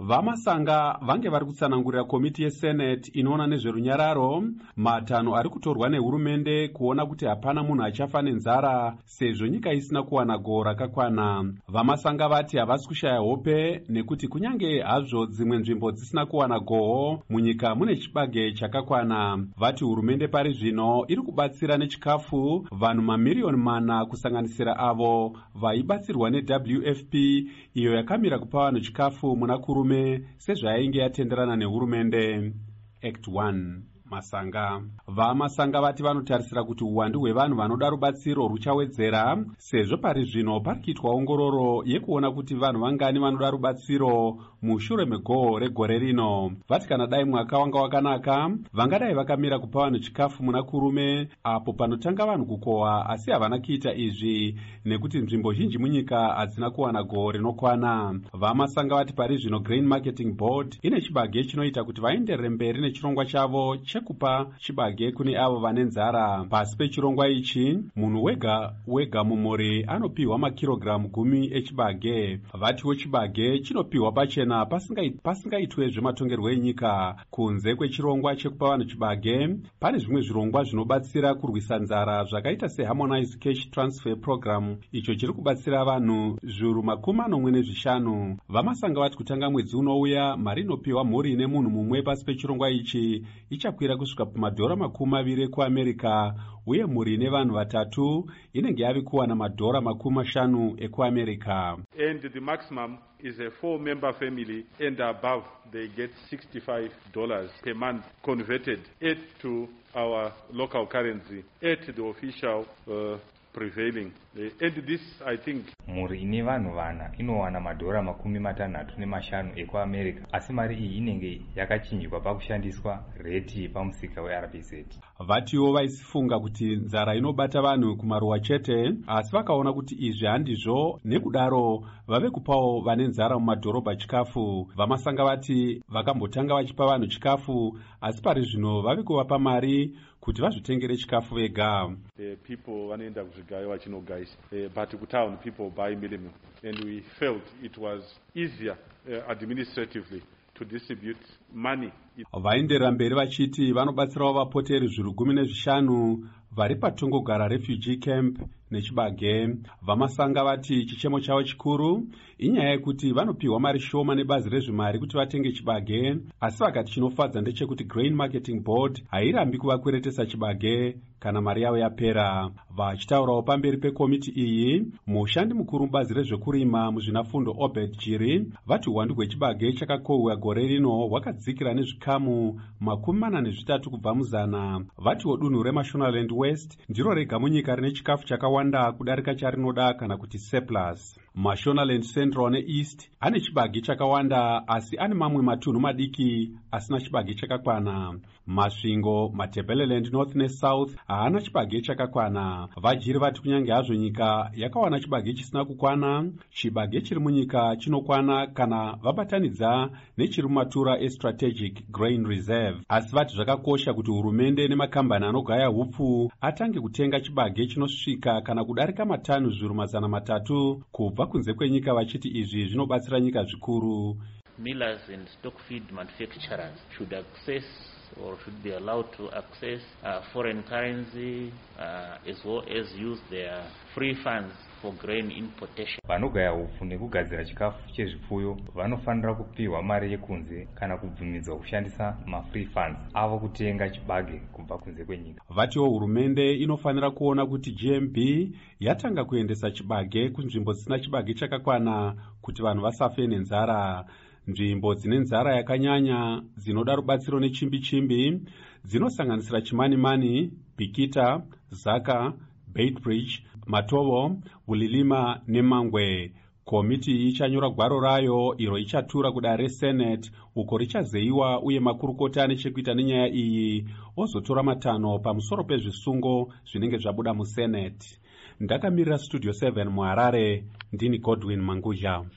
Vamasanga vange vari kutsanangurira komiti yeSenate inoona nezverunyararo matanho ari kutorwa nehurumende kuona kuti hapana munhu achafa nenzara sezvo nyika isina kuwana goho rakakwana. Vamasanga vati havasi kushaya hope nekuti kunyange hazvo dzimwe nzvimbo dzisina kuwana goho munyika mune chibage chakakwana. Vati hurumende pari zvino iri kubatsira nechikafu vanhu mamiriyoni mana kusanganisira avo vaibatsirwa neWFP iyo yakamira kupa vanhu chikafu muna kurume sezvayainge yatenderana nehurumende. Act 1 Masanga. Vamasanga vati vanotarisira kuti uwandu hwevanhu vanoda rubatsiro ruchawedzera sezvo pari zvino pari kuitwa ongororo yekuona kuti vanhu vangani vanoda rubatsiro mushure megoho regore rino. Vati kana dai mwaka wanga wakanaka vangadai vakamira kupa vanhu chikafu muna kurume apo panotanga vanhu kukohwa, asi havana kuita izvi nekuti nzvimbo zhinji munyika hadzina kuwana goho rinokwana. Vamasanga vati pari zvino Grain Marketing Board ine chibage chinoita kuti vaenderere mberi nechirongwa chavo chekupa chibage kune avo vane nzara. Pasi pechirongwa ichi munhu wega wega mumhuri anopiwa makirogiramu 10 echibage. Vatiwo chibage chinopiwa pachena pasingaitwe zvematongerwo enyika. Kunze kwechirongwa chekupa vanhu chibage pane zvimwe zvirongwa zvinobatsira kurwisa nzara zvakaita seHarmonized Cash Transfer Program icho chiri kubatsira vanhu zviuru 45. Vamasanga vati kutanga mwedzi unouya mari inopiwa mhuri ine munhu mumwe pasi pechirongwa ichi ichakwira kusvika pamadhora 20 ekuAmerika, uye mhuri ine vanhu vatatu inenge yave kuwana madhora 50 ekuAmerika. And the maximum is a 4-member family and above they get $65 per month converted to our local currency at the official prevailing. And this, I think, mhuri ine vanhu vana inowana madhora 65 ekuAmerika, asi mari iyi inenge yakachinjwa pakushandiswa reti pamusika weRBZ. Vatiwo vaisifunga kuti nzara inobata vanhu kumaruwa chete, asi vakaona kuti izvi handizvo, nekudaro vave kupawo vane nzara mumadhorobha chikafu. Vamasanga vati vakambotanga vachipa vanhu chikafu, asi pari zvino vave kuvapa mari kuti vazvitengere chikafu vega. People vanoenda kuzvigayo vachinogaisa, but kutown people buy milimo, and we felt it was easier administratively to distribute money. Vaenderera mberi vachiti vanobatsirawo vapoteri zviuru 15 vari patongogara refugee camp nechibage. Vamasanga vati chichemo chavo chikuru inyaya yekuti vanopiwa mari shoma nebazi rezvimari kuti vatenge chibage, asi vakati chinofadza ndechekuti Grain Marketing Board hairambi kuvakweretesa chibage kana mari yavo yapera. Vachitaurawo pamberi pekomiti iyi, mushandi mukuru mubazi rezvekurima muzvinafundo Obed Jiri vati uwandu hwechibage chakakohwa gore rino hwakadzikira nezvikamu 43 kubva muzana. Vatiwo dunhu reMashonaland West ndiro rega munyika rine chikafu chakawanda kudarika charinoda kana kuti surplus. Mashonaland Central neEast ane chibage chakawanda, asi ane mamwe matunhu madiki asina chibage chakakwana. Masvingo, Matabeleland North neSouth haana chibage chakakwana. Vajiri vati kunyange hazvo nyika yakawana chibage chisina kukwana, chibage chiri munyika chinokwana kana vabatanidza nechiri mumatura eStrategic Grain Reserve. Asi vati zvakakosha kuti hurumende nemakambani anogaya hupfu atange kutenga chibage chinosvika kana kudarika matanu zviuru 300 kubva kunze kwenyika, vachiti izvi zvinobatsira nyika zvikuru. Millers and stock feed manufacturers should access or should be allowed to access foreign currency as well as use their free funds for grain importation. Vanogaya hupfu nekugadzira chikafu chezvipfuyo vanofanira kupiwa mari yekunze kana kubvumidzwa kushandisa ma-free funds avo kutenga chibage kubva kunze kwenyika. Vatiwo hurumende inofanira kuona kuti GMB yatanga kuendesa chibage kunzvimbo dzisina chibage chakakwana kuti vanhu vasafe nenzara. Nzvimbo dzine nzara yakanyanya dzinoda rubatsiro nechimbi-chimbi dzinosanganisira Chimanimani, Bikita, Zaka, Beitbridge, Matovo, Bulilima neMangwe. Komiti ichanyora gwaro rayo iro ichatura kudare reSenate uko richazeyiwa, uye makurukota nechekuita nenyaya iyi ozotora matanho pamusoro pezvisungo zvinenge zvabuda muSenate. Ndakamirira Studio 7 muHarare, ndini Godwin Manguzha.